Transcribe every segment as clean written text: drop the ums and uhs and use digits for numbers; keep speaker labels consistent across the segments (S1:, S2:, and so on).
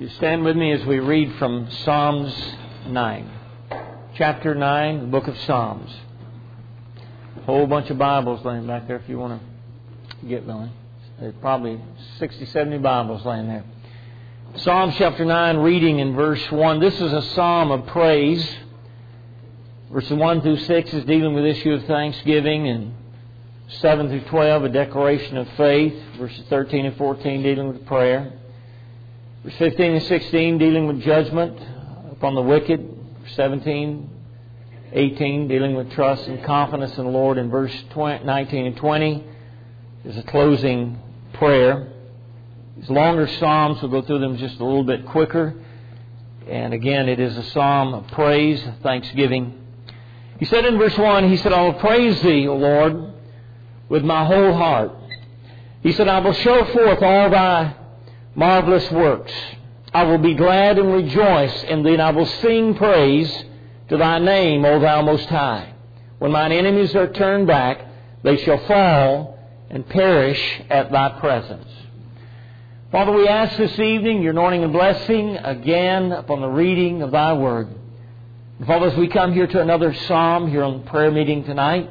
S1: You stand with me as we read from Psalms 9. Chapter 9, the book of Psalms. A whole bunch of Bibles laying back there if you want to get going. There's probably 60, 70 Bibles laying there. Psalms chapter 9, reading in verse 1. This is a psalm of praise. Verses 1 through 6 is dealing with the issue of thanksgiving, and 7 through 12, a declaration of faith. Verses 13 and 14 dealing with prayer. Verse 15 and 16 dealing with judgment upon the wicked. Verse 17, 18 dealing with trust and confidence in the Lord. And verse 19 and 20 is a closing prayer. These longer psalms, we'll go through them just a little bit quicker. And again, it is a psalm of praise, thanksgiving. He said in verse 1, he said, I will praise Thee, O Lord, with my whole heart. He said, I will show forth all Thy marvelous works. I will be glad and rejoice in Thee, and I will sing praise to Thy name, O Thou Most High. When mine enemies are turned back, they shall fall and perish at Thy presence. Father, we ask this evening Your anointing and blessing again upon the reading of Thy Word. And Father, as we come here to another psalm here on the prayer meeting tonight,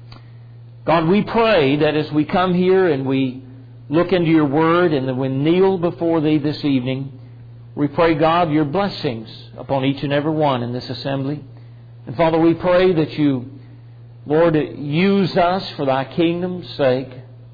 S1: God, we pray that as we come here and we look into Your Word and then we kneel before Thee this evening, we pray, God, Your blessings upon each and every one in this assembly. And Father, we pray that You, Lord, use us for Thy kingdom's sake.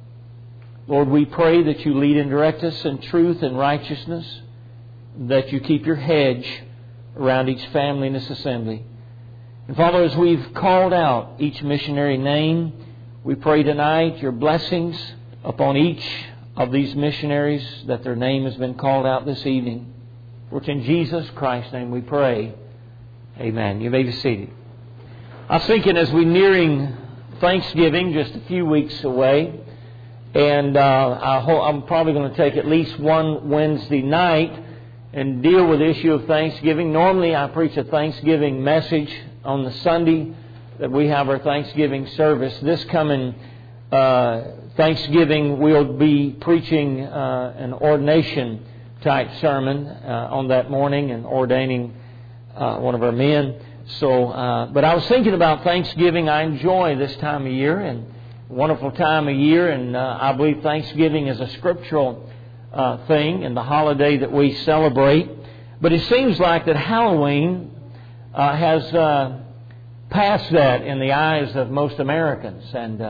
S1: Lord, we pray that You lead and direct us in truth and righteousness, that You keep Your hedge around each family in this assembly. And Father, as we've called out each missionary name, we pray tonight Your blessings upon each of these missionaries, that their name has been called out this evening. For it's in Jesus Christ's name we pray. Amen. You may be seated. I was thinking as we're nearing Thanksgiving, just a few weeks away, and I'm probably going to take at least one Wednesday night and deal with the issue of Thanksgiving. Normally I preach a Thanksgiving message on the Sunday that we have our Thanksgiving service. This coming Thanksgiving we'll be preaching an ordination type sermon on that morning and ordaining one of our men. But I was thinking about Thanksgiving. I enjoy this time of year, and wonderful time of year, and I believe Thanksgiving is a scriptural thing and the holiday that we celebrate. But it seems like that Halloween has passed that in the eyes of most Americans, and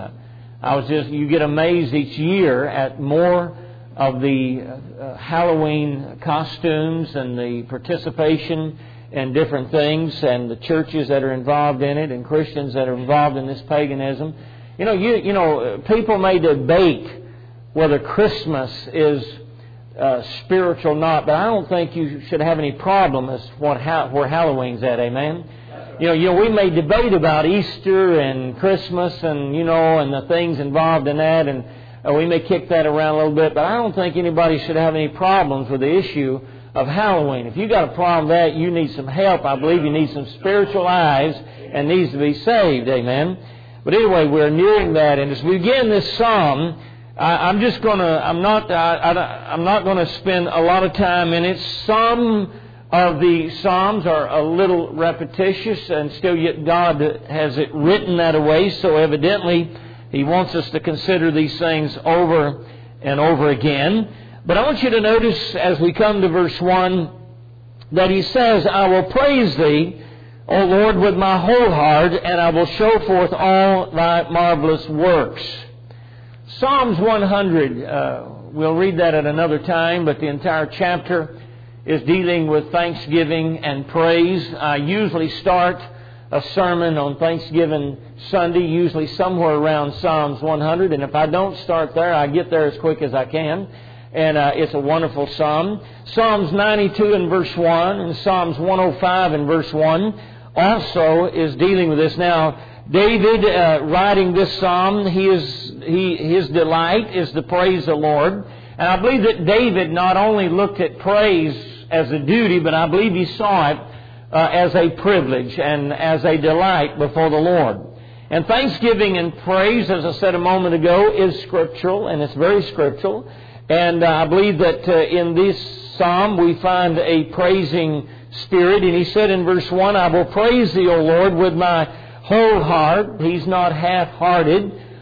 S1: you get amazed each year at more of the Halloween costumes and the participation in different things, and the churches that are involved in it, and Christians that are involved in this paganism. You know, people may debate whether Christmas is spiritual or not, but I don't think you should have any problem as where Halloween's at. Amen. You know, we may debate about Easter and Christmas and and the things involved in that, and we may kick that around a little bit, but I don't think anybody should have any problems with the issue of Halloween. If you got a problem with that, you need some help. I believe you need some spiritual eyes and needs to be saved. Amen. But anyway, we're nearing that, and as we begin this psalm, I'm not going to spend a lot of time in it. Some of the psalms are a little repetitious, and still yet God has it written that way. So evidently, He wants us to consider these things over and over again. But I want you to notice as we come to verse 1 that He says, I will praise Thee, O Lord, with my whole heart, and I will show forth all Thy marvelous works. Psalms 100, we'll read that at another time, but the entire chapter is dealing with thanksgiving and praise. I usually start a sermon on Thanksgiving Sunday, usually somewhere around Psalms 100, and if I don't start there, I get there as quick as I can. And it's a wonderful psalm. Psalms 92 and verse 1 and Psalms 105 and verse 1 also is dealing with this. Now, David writing this psalm, his delight is to praise the Lord. And I believe that David not only looked at praise as a duty, but I believe he saw it as a privilege and as a delight before the Lord. And thanksgiving and praise, as I said a moment ago, is scriptural, and it's very scriptural. And I believe that in this psalm, we find a praising spirit. And he said in verse 1, I will praise Thee, O Lord, with my whole heart. He's not half-hearted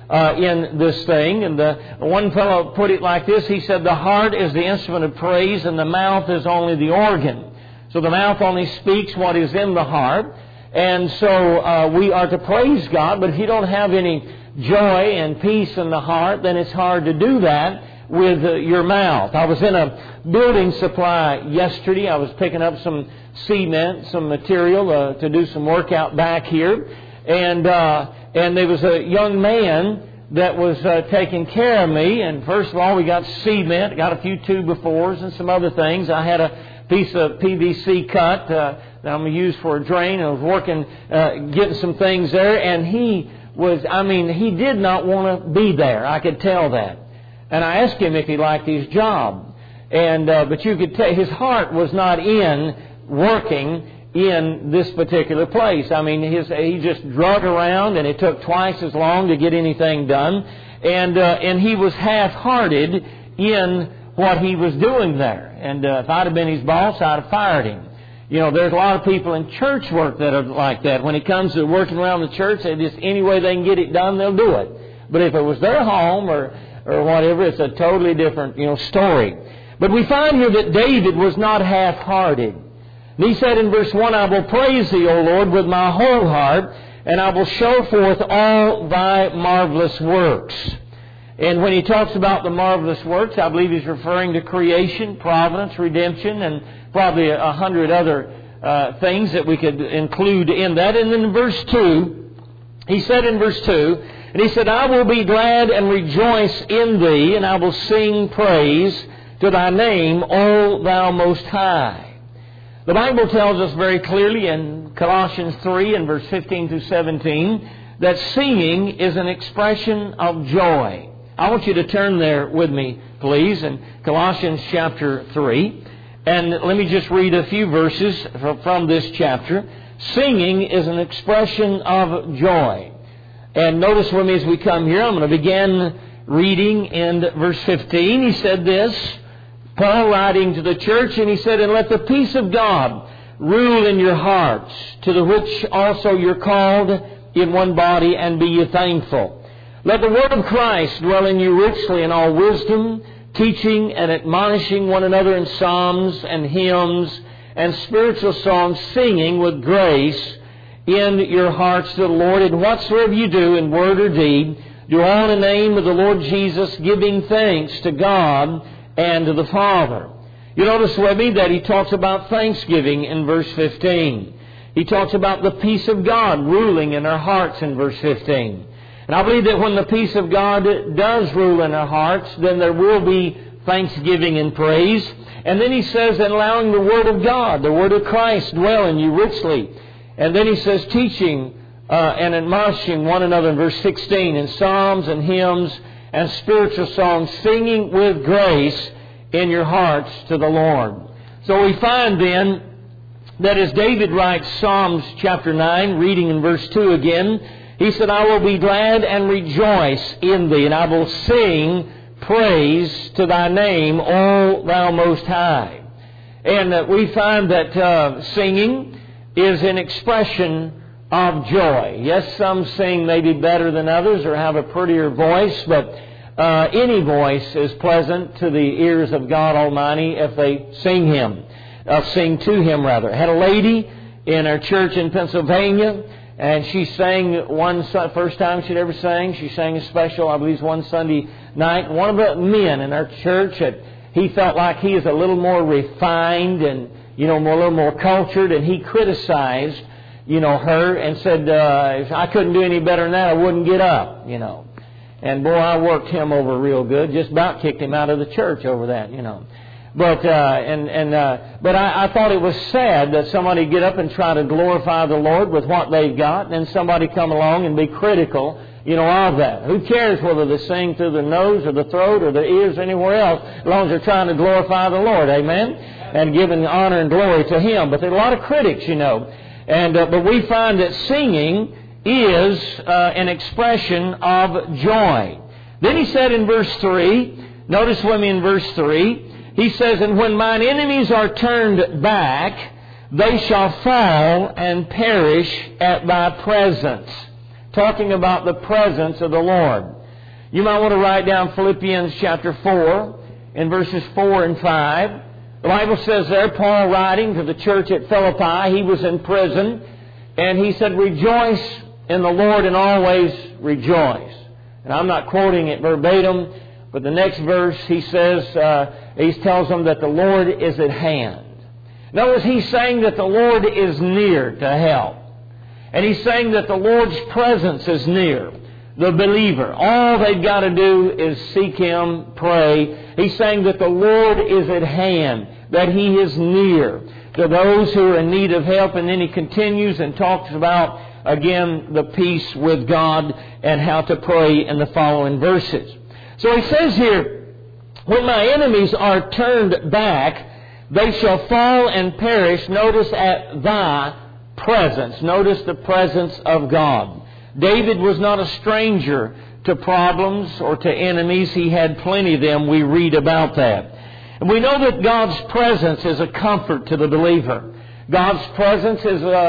S1: in this thing. And one fellow put it like this. He said, the heart is the instrument of praise and the mouth is only the organ. So the mouth only speaks what is in the heart. And so we are to praise God. But if you don't have any joy and peace in the heart, then it's hard to do that with your mouth. I was in a building supply yesterday. I was picking up some cement, some material to do some work out back here. And there was a young man that was taking care of me. And first of all, we got cement, got a few 2x4s and some other things. I had a piece of PVC cut that I'm going to use for a drain. I was working, getting some things there. And he did not want to be there. I could tell that. And I asked him if he liked his job. But you could tell his heart was not in working in this particular place. I mean, he just drug around, and it took twice as long to get anything done. And he was half-hearted in what he was doing there. And if I'd have been his boss, I'd have fired him. You know, there's a lot of people in church work that are like that. When it comes to working around the church, they just any way they can get it done, they'll do it. But if it was their home or whatever, it's a totally different, story. But we find here that David was not half-hearted. And he said in verse 1, I will praise Thee, O Lord, with my whole heart, and I will show forth all Thy marvelous works. And when he talks about the marvelous works, I believe he's referring to creation, providence, redemption, and probably 100 other things that we could include in that. And then in verse 2, he said in verse 2, and he said, I will be glad and rejoice in Thee, and I will sing praise to Thy name, O Thou Most High. The Bible tells us very clearly in Colossians 3 and verse 15 through 17 that singing is an expression of joy. I want you to turn there with me, please, in Colossians chapter 3. And let me just read a few verses from this chapter. Singing is an expression of joy. And notice with me as we come here, I'm going to begin reading in verse 15. He said this, Paul writing to the church, and he said, and let the peace of God rule in your hearts, to the which also you're called in one body, and be ye thankful. Let the word of Christ dwell in you richly in all wisdom, teaching and admonishing one another in psalms and hymns and spiritual songs, singing with grace in your hearts to the Lord. And whatsoever you do in word or deed, do all in the name of the Lord Jesus, giving thanks to God and to the Father. You notice with me that he talks about thanksgiving in verse 15. He talks about the peace of God ruling in our hearts in verse 15. And I believe that when the peace of God does rule in our hearts, then there will be thanksgiving and praise. And then he says, and allowing the Word of God, the Word of Christ, dwell in you richly. And then he says, teaching and admonishing one another in verse 16, in psalms and hymns and spiritual songs, singing with grace in your hearts to the Lord. So we find then that as David writes Psalms chapter 9, reading in verse 2 again, he said, I will be glad and rejoice in Thee, and I will sing praise to Thy name, O Thou Most High. And we find that singing is an expression of joy. Yes, some sing maybe better than others or have a prettier voice, but any voice is pleasant to the ears of God Almighty if they sing to Him. I had a lady in our church in Pennsylvania, and she sang first time she'd ever sang. She sang a special, I believe, one Sunday night. One of the men in our church, he felt like he is a little more refined and, a little more cultured, and he criticized, her and said, if I couldn't do any better than that, I wouldn't get up, And boy, I worked him over real good. Just about kicked him out of the church over that, But I thought it was sad that somebody get up and try to glorify the Lord with what they've got, and then somebody come along and be critical, of that. Who cares whether they sing through the nose or the throat or the ears or anywhere else, as long as they're trying to glorify the Lord, amen? And giving honor and glory to Him. But there are a lot of critics, And but we find that singing is an expression of joy. Then he said in verse 3, notice with me in verse 3, he says, and when mine enemies are turned back, they shall fall and perish at thy presence. Talking about the presence of the Lord. You might want to write down Philippians chapter 4 in verses 4 and 5. The Bible says there, Paul writing to the church at Philippi, he was in prison, and he said, rejoice in the Lord and always rejoice. And I'm not quoting it verbatim, but the next verse he says, he tells them that the Lord is at hand. Notice he's saying that the Lord is near to help. And he's saying that the Lord's presence is near the believer. All they've got to do is seek Him, pray. He's saying that the Lord is at hand, that He is near to those who are in need of help. And then he continues and talks about, again, the peace with God and how to pray in the following verses. So he says here, when my enemies are turned back, they shall fall and perish. Notice at thy presence. Notice the presence of God. David was not a stranger to problems or to enemies. He had plenty of them. We read about that. And we know that God's presence is a comfort to the believer. God's presence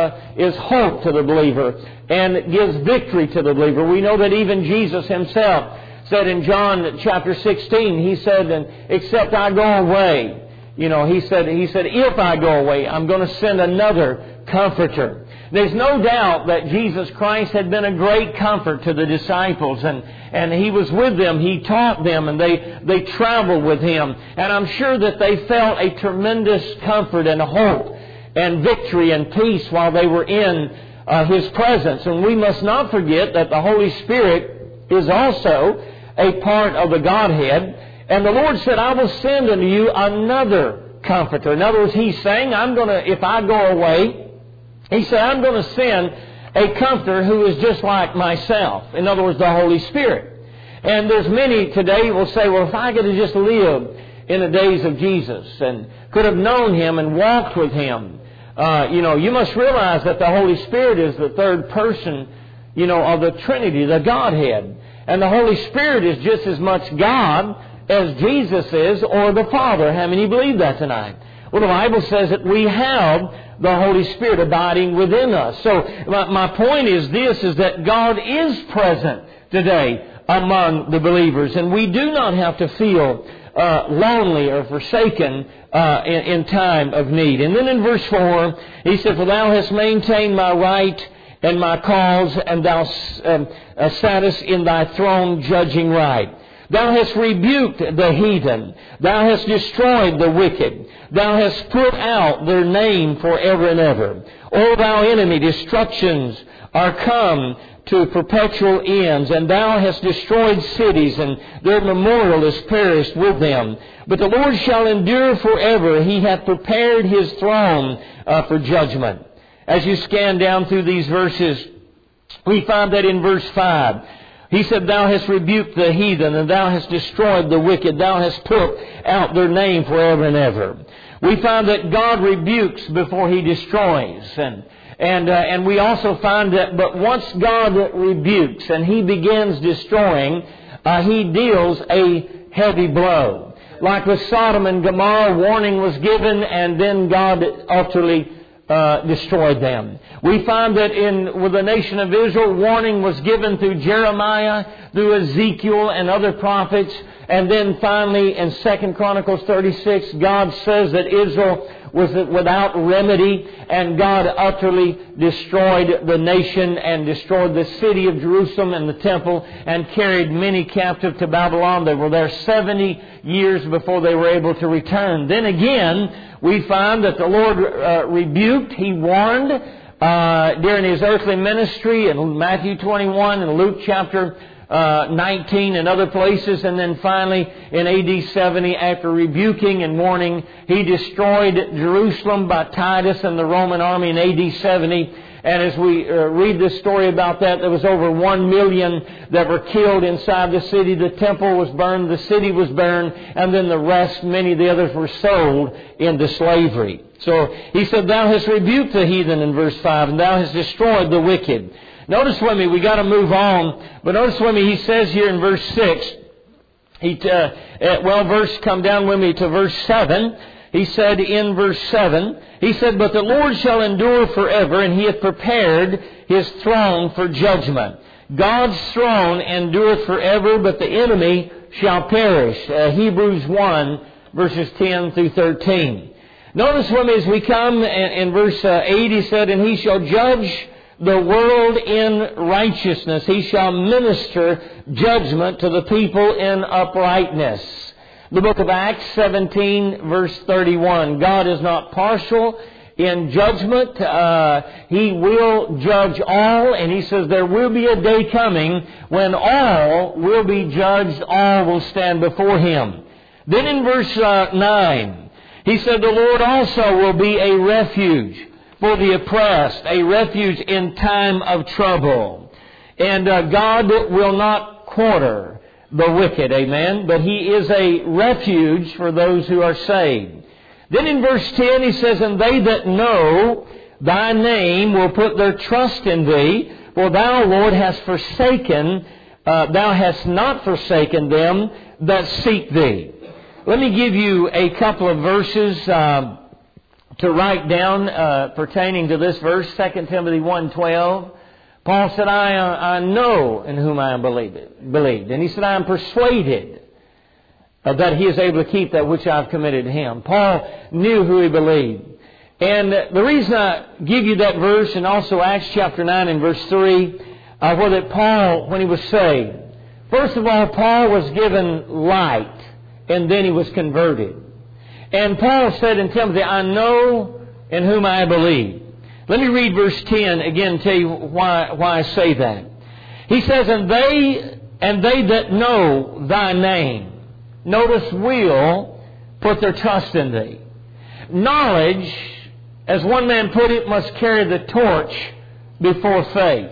S1: is hope to the believer and gives victory to the believer. We know that even Jesus Himself said in John chapter 16, He said, except I go away, He said, if I go away, I'm going to send another Comforter. There's no doubt that Jesus Christ had been a great comfort to the disciples, and He was with them. He taught them, and they traveled with Him. And I'm sure that they felt a tremendous comfort and hope and victory and peace while they were in His presence. And we must not forget that the Holy Spirit is also a part of the Godhead. And the Lord said, I will send unto you another Comforter. In other words, He's saying, if I go away, He said, I'm going to send a Comforter who is just like myself. In other words, the Holy Spirit. And there's many today who will say, well, if I could have just lived in the days of Jesus and could have known Him and walked with Him. You must realize that the Holy Spirit is the third person, of the Trinity, the Godhead. And the Holy Spirit is just as much God as Jesus is, or the Father. How many believe that tonight? Well, the Bible says that we have the Holy Spirit abiding within us. So my point is this, is that God is present today among the believers. And we do not have to feel lonely or forsaken in time of need. And then in verse 4, he said, for thou hast maintained my right and my cause, and thou sattest in thy throne judging right. Thou hast rebuked the heathen. Thou hast destroyed the wicked. Thou hast put out their name forever and ever. O thou enemy, destructions are come to perpetual ends, and thou hast destroyed cities, and their memorial is perished with them. But the Lord shall endure forever. He hath prepared His throne for judgment. As you scan down through these verses, we find that in verse 5, He said, thou hast rebuked the heathen, and thou hast destroyed the wicked. Thou hast put out their name forever and ever. We find that God rebukes before He destroys. And we also find that, but once God rebukes and He begins destroying, He deals a heavy blow. Like with Sodom and Gomorrah, warning was given, and then God utterly destroyed them. We find that with the nation of Israel, warning was given through Jeremiah, through Ezekiel and other prophets. And then finally in 2 Chronicles 36, God says that Israel was without remedy, and God utterly destroyed the nation and destroyed the city of Jerusalem and the temple and carried many captive to Babylon. They were there 70 years before they were able to return. Then again, we find that the Lord rebuked, He warned during His earthly ministry in Matthew 21 and Luke chapter 19 and other places. And then finally in AD 70, after rebuking and warning, He destroyed Jerusalem by Titus and the Roman army in AD 70. And as we read this story about that, there was over 1 million that were killed inside the city. The temple was burned, the city was burned, and then the rest, many of the others, were sold into slavery. So He said, thou hast rebuked the heathen in verse 5, and thou hast destroyed the wicked. Notice with me, we got to move on, but notice with me, He says here in verse 6, Come down with me to verse 7. He said in verse 7, he said, "But the Lord shall endure forever, and He hath prepared His throne for judgment." God's throne endureth forever, but the enemy shall perish. Hebrews 1, verses 10 through 13. Notice with me as we come in verse 8, he said, "And He shall judge the world in righteousness. He shall minister judgment to the people in uprightness." The book of Acts 17, verse 31. God is not partial in judgment. He will judge all, and He says there will be a day coming when all will be judged, all will stand before Him. Then in verse 9, He said the Lord also will be a refuge for the oppressed, a refuge in time of trouble. And God will not quarter the wicked, amen, but He is a refuge for those who are saved. Then in verse 10 He says, "And they that know Thy name will put their trust in Thee, for Thou, Lord, hast Thou hast not forsaken them that seek Thee." Let me give you a couple of verses to write down pertaining to this verse, 2 Timothy 1:12. Paul said, I know in whom I am believed. And he said, I am persuaded that He is able to keep that which I have committed to Him. Paul knew who he believed. And the reason I give you that verse, and also Acts chapter 9 and verse 3, where that Paul, when he was saved, first of all, Paul was given light, and then he was converted. And Paul said in Timothy, I know in whom I believe. Let me read verse 10 again and tell you why I say that. He says, and they that know Thy name, notice, will put their trust in Thee. Knowledge, as one man put it, must carry the torch before faith.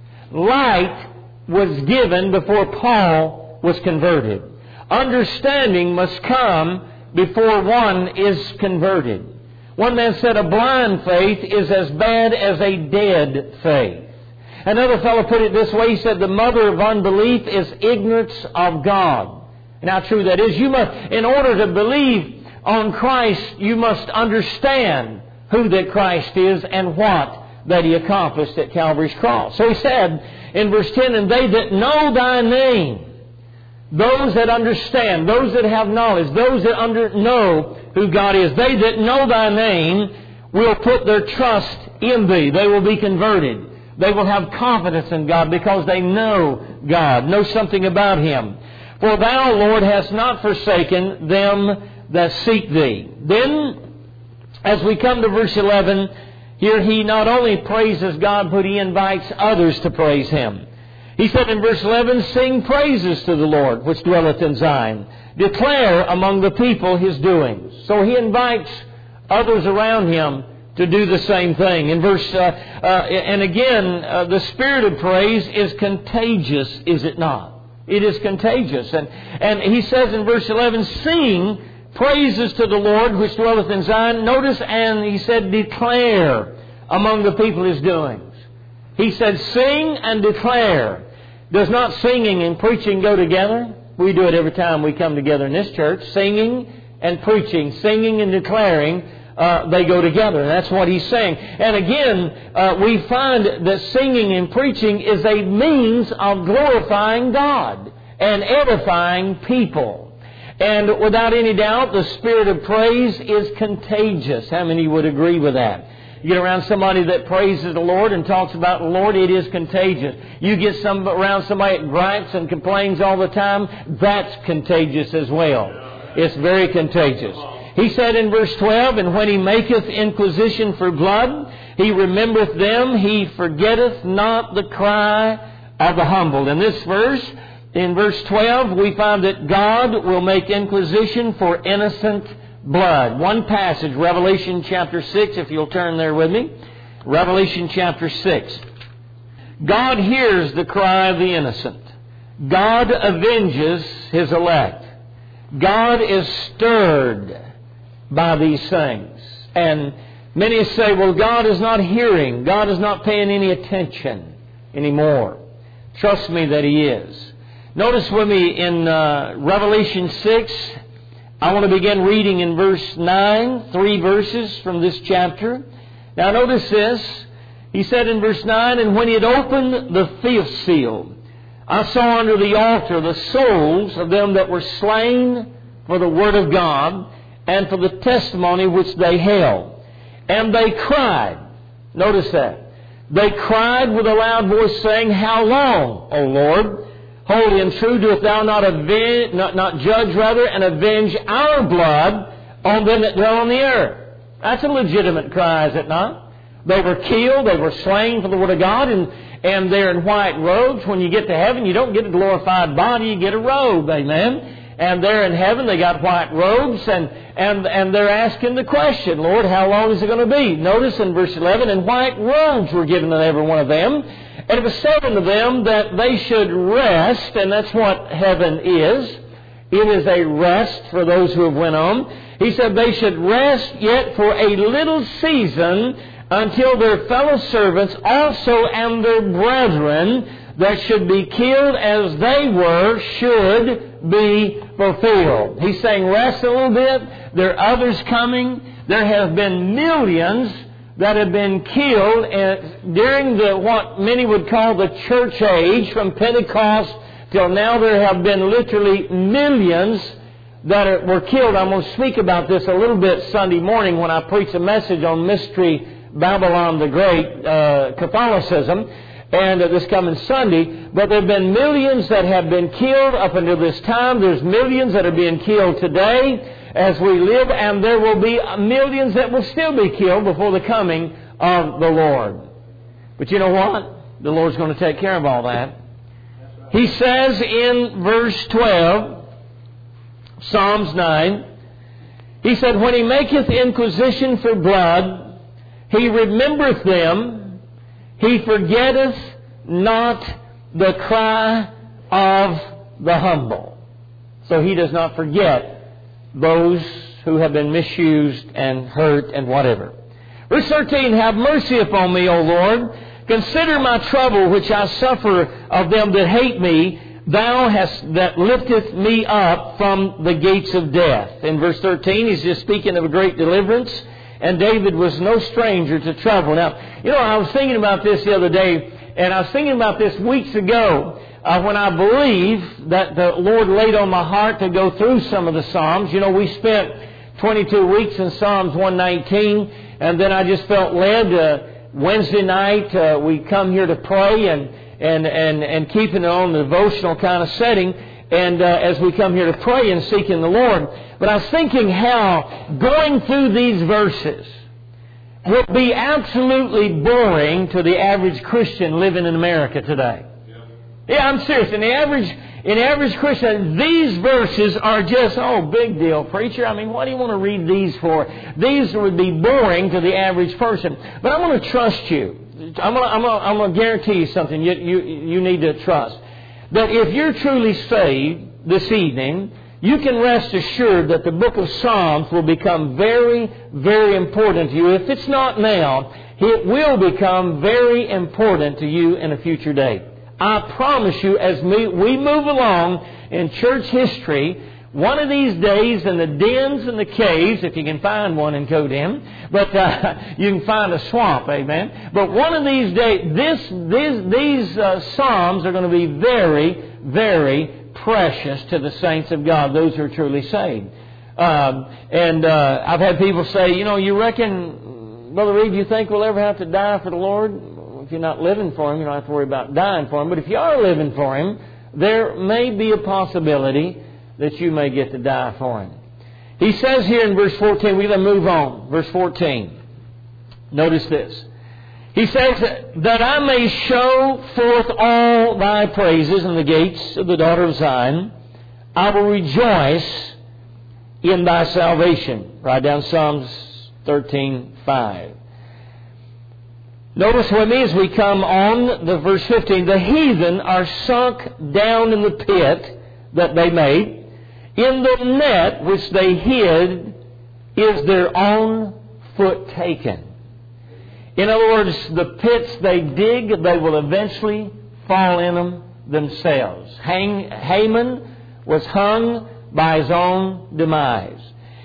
S1: Light was given before Paul was converted. Understanding must come before one is converted. One man said a blind faith is as bad as a dead faith. Another fellow put it this way. He said the mother of unbelief is ignorance of God. And how true that is. In order to believe on Christ, you must understand who that Christ is and what that He accomplished at Calvary's cross. So he said in verse 10, and they that know Thy name, those that understand, those that have knowledge, those that know who God is, they that know Thy name will put their trust in Thee. They will be converted. They will have confidence in God because they know God, know something about Him. For Thou, Lord, hast not forsaken them that seek Thee. Then, as we come to verse 11, here he not only praises God, but he invites others to praise Him. He said in verse 11, sing praises to the Lord, which dwelleth in Zion. Declare among the people His doings. So he invites others around him to do the same thing. In verse, the spirit of praise is contagious, is it not? It is contagious. And he says in verse 11, sing praises to the Lord, which dwelleth in Zion. Notice, and he said, declare among the people His doings. He said, sing and declare. Does not singing and preaching go together? We do it every time we come together in this church. Singing and preaching, singing and declaring, they go together. And that's what he's saying. And again, we find that singing and preaching is a means of glorifying God and edifying people. And without any doubt, the spirit of praise is contagious. How many would agree with that? You get around somebody that praises the Lord and talks about the Lord, it is contagious. You get around somebody that gripes and complains all the time, that's contagious as well. It's very contagious. He said in verse 12, and when He maketh inquisition for blood, He remembereth them, He forgetteth not the cry of the humble. In this verse, in verse 12, we find that God will make inquisition for innocent blood. One passage, Revelation chapter 6, if you'll turn there with me. Revelation chapter 6. God hears the cry of the innocent. God avenges His elect. God is stirred by these things. And many say, well, God is not hearing. God is not paying any attention anymore. Trust me that He is. Notice with me in Revelation 6, I want to begin reading in verse 9, 3 verses from this chapter. Now notice this. He said in verse 9, "And when he had opened the fifth seal, I saw under the altar the souls of them that were slain for the word of God and for the testimony which they held. And they cried," notice that, "they cried with a loud voice, saying, How long, O Lord, holy and true, dost thou not judge and avenge our blood on them that dwell on the earth?" That's a legitimate cry, is it not? They were killed, they were slain for the word of God, and they're in white robes. When you get to heaven, you don't get a glorified body, you get a robe, amen? And they're in heaven, they got white robes, and they're asking the question, "Lord, how long is it going to be?" Notice in verse 11, "And white robes were given to every one of them. And it was said unto them that they should rest," and that's what heaven is. It is a rest for those who have went on. He said they should rest yet for a little season until their fellow servants also and their brethren that should be killed as they were should be fulfilled. He's saying rest a little bit. There are others coming. There have been millions that have been killed during what many would call the church age, from Pentecost till now. There have been literally millions that were killed. I'm going to speak about this a little bit Sunday morning when I preach a message on Mystery Babylon the Great, Catholicism, and this coming Sunday. But there have been millions that have been killed up until this time. There's millions that are being killed today as we live, and there will be millions that will still be killed before the coming of the Lord. But you know what? The Lord's going to take care of all that. He says in verse 12, Psalms 9, he said, "When he maketh inquisition for blood, he remembereth them, he forgetteth not the cry of the humble." So he does not forget those who have been misused and hurt and whatever. Verse 13, "Have mercy upon me, O Lord. Consider my trouble which I suffer of them that hate me. Thou hast that lifteth me up from the gates of death." In verse 13, he's just speaking of a great deliverance. And David was no stranger to trouble. Now, you know, I was thinking about this the other day, and I was thinking about this weeks ago when I believe that the Lord laid on my heart to go through some of the Psalms. You know, we spent 22 weeks in Psalms 119, and then I just felt led Wednesday night. We come here to pray and keeping it on the devotional kind of setting. And as we come here to pray and seeking the Lord. But I was thinking how going through these verses would be absolutely boring to the average Christian living in America today. Yeah, I'm serious. In the average Christian, these verses are just, big deal, preacher. I mean, what do you want to read these for? These would be boring to the average person. But I'm going to trust you. I'm going to guarantee you something you need to trust. That if you're truly saved this evening, you can rest assured that the book of Psalms will become very, very important to you. If it's not now, it will become very important to you in a future day. I promise you, as we move along in church history, one of these days in the dens and the caves, if you can find one in Coden, but you can find a swamp, amen. But one of these days, these Psalms are going to be very, very precious to the saints of God, those who are truly saved. I've had people say, you reckon, Brother Reed, do you think we'll ever have to die for the Lord? If you're not living for Him, you don't have to worry about dying for Him. But if you are living for Him, there may be a possibility that you may get to die for Him. He says here in verse 14, we're going to move on. Verse 14. Notice this. He says, "That I may show forth all Thy praises in the gates of the daughter of Zion, I will rejoice in Thy salvation." Write down Psalms 13:5. Notice with me as we come on the verse 15, "The heathen are sunk down in the pit that they made. In the net which they hid is their own foot taken." In other words, the pits they dig, they will eventually fall in them themselves. Haman was hung by his own demise.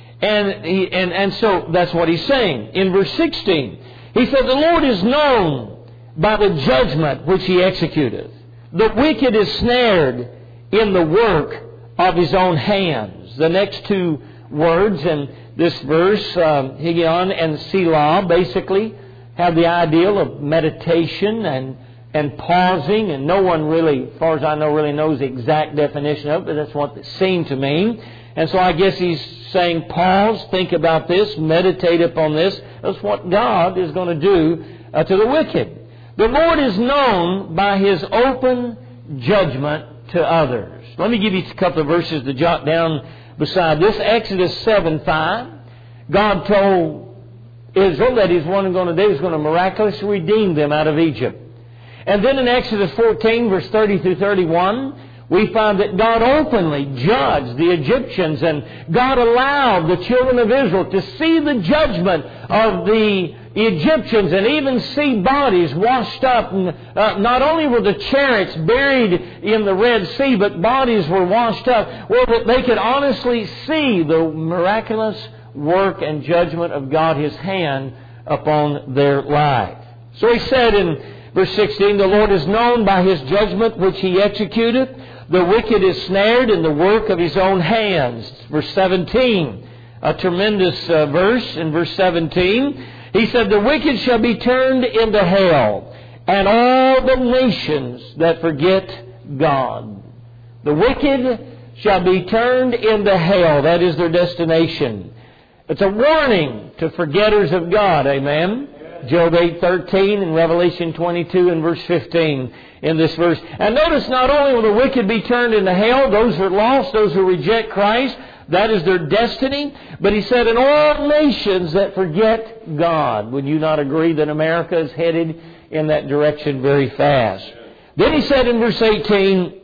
S1: And so that's what he's saying. In verse 16, he said, the Lord is known by the judgment which He executeth. The wicked is snared in the work of his own hands. The next two words in this verse, Higgaion and Selah, basically have the ideal of meditation and pausing, and no one really, as far as I know, really knows the exact definition of it, but that's what it seemed to mean. And so I guess he's saying, pause, think about this, meditate upon this. That's what God is going to do to the wicked. The Lord is known by His open judgment to others. Let me give you a couple of verses to jot down beside this. Exodus 7:5. God told Israel that He's going to do, He's going to miraculously redeem them out of Egypt. And then in Exodus 14, verse 30 through 31, we find that God openly judged the Egyptians, and God allowed the children of Israel to see the judgment of the Egyptians and even see bodies washed up. And, not only were the chariots buried in the Red Sea, but bodies were washed up where they could honestly see the miraculous work and judgment of God, His hand upon their life. So He said in verse 16, the Lord is known by His judgment which He executeth. The wicked is snared in the work of his own hands. Verse 17, a tremendous verse in verse 17. He said, the wicked shall be turned into hell, and all the nations that forget God. The wicked shall be turned into hell. That is their destination. It's a warning to forgetters of God. Amen. Job 8:13 and Revelation 22 and verse 15 in this verse. And notice, not only will the wicked be turned into hell, those who are lost, those who reject Christ, that is their destiny. But He said, in all nations that forget God. Would you not agree that America is headed in that direction very fast? Then He said in verse 18,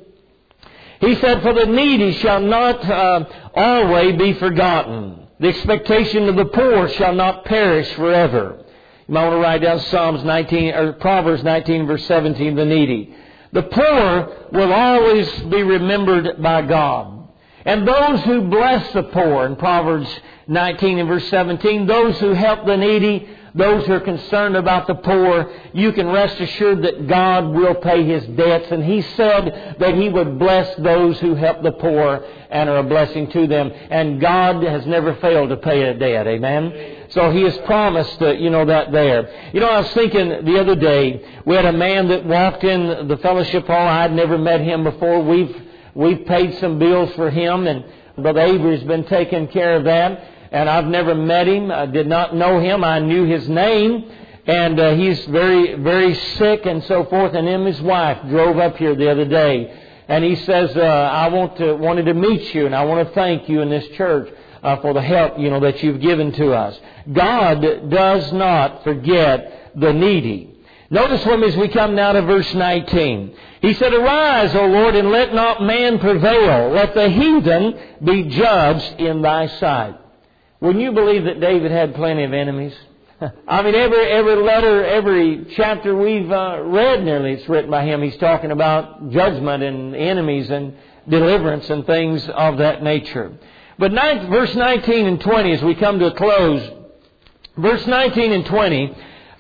S1: He said, for the needy shall not always be forgotten. The expectation of the poor shall not perish forever. You might want to write down Psalms 19 or Proverbs 19 verse 17, the needy. The poor will always be remembered by God. And those who bless the poor, in Proverbs 19 and verse 17, those who help the needy, those who are concerned about the poor, you can rest assured that God will pay His debts. And He said that He would bless those who help the poor and are a blessing to them. And God has never failed to pay a debt. Amen? So He has promised, that there. I was thinking the other day, we had a man that walked in the fellowship hall. I'd never met him before. We've paid some bills for him, and Brother Avery's been taking care of that. And I've never met him. I did not know him. I knew his name. And he's very, very sick and so forth. And him and his wife drove up here the other day. And he says, I wanted to meet you, and I want to thank you in this church for the help, that you've given to us. God does not forget the needy. Notice with me as we come now to verse 19. He said, arise, O Lord, and let not man prevail. Let the heathen be judged in thy sight. Wouldn't you believe that David had plenty of enemies? I mean, every letter, every chapter we've read nearly, it's written by him. He's talking about judgment and enemies and deliverance and things of that nature. But verse 19 and 20, as we come to a close, verse 19 and 20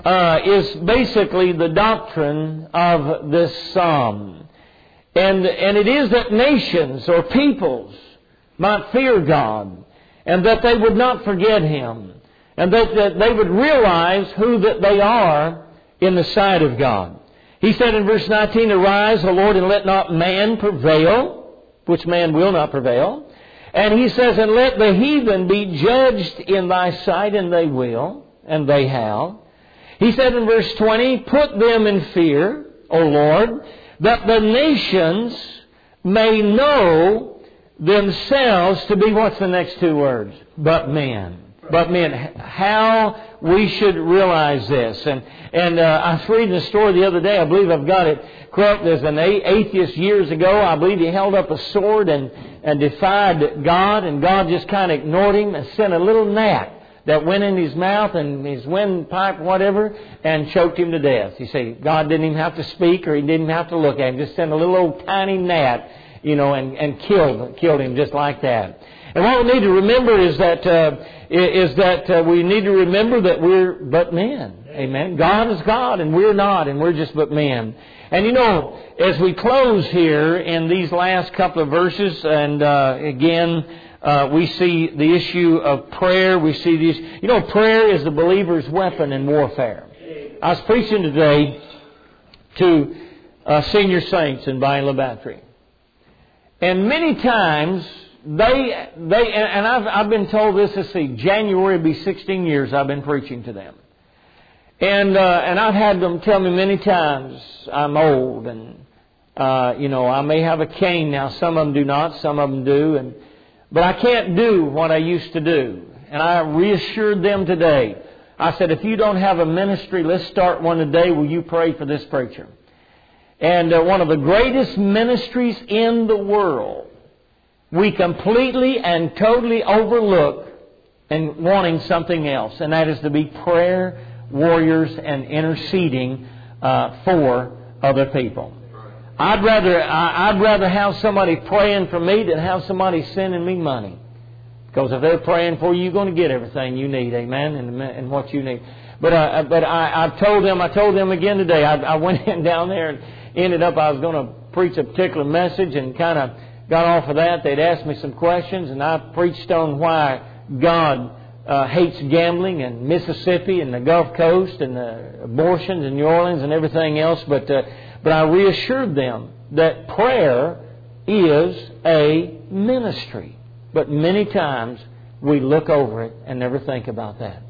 S1: is basically the doctrine of this psalm. And it is that nations or peoples might fear God, and that they would not forget Him, and that they would realize who that they are in the sight of God. He said in verse 19, arise, O Lord, and let not man prevail, which man will not prevail. And He says, and let the heathen be judged in thy sight, and they will, and they have. He said in verse 20, put them in fear, O Lord, that the nations may know themselves to be, what's the next two words? But men. But men. How we should realize this. And I was reading a story the other day. I believe I've got it correct. There's an atheist years ago. I believe he held up a sword and defied God. And God just kind of ignored him and sent a little gnat that went in his mouth and his windpipe, whatever, and choked him to death. You see, God didn't even have to speak or He didn't even have to look at him. Just sent a little old tiny gnat, and killed him just like that. And what we need to remember is that we need to remember that we're but men. Amen. God is God and we're not, and we're just but men. And as we close here in these last couple of verses, and again, we see the issue of prayer. We see these. Prayer is the believer's weapon in warfare. I was preaching today to senior saints in Biola Battery, and many times I've been told this. Let's see, January will be 16 years I've been preaching to them. And I've had them tell me many times I'm old and, I may have a cane now. Some of them do not, some of them do. But I can't do what I used to do. And I reassured them today. I said, if you don't have a ministry, let's start one today. Will you pray for this preacher? And one of the greatest ministries in the world, we completely and totally overlook and wanting something else. And that is to be prayer warriors and interceding for other people. I'd rather have somebody praying for me than have somebody sending me money. Because if they're praying for you, you're going to get everything you need, amen, and what you need. But I told them again today. I went in down there and ended up I was going to preach a particular message and kind of got off of that. They'd asked me some questions, and I preached on why God hates gambling in Mississippi and the Gulf Coast and the abortions in New Orleans and everything else. But I reassured them that prayer is a ministry. But many times we look over it and never think about that.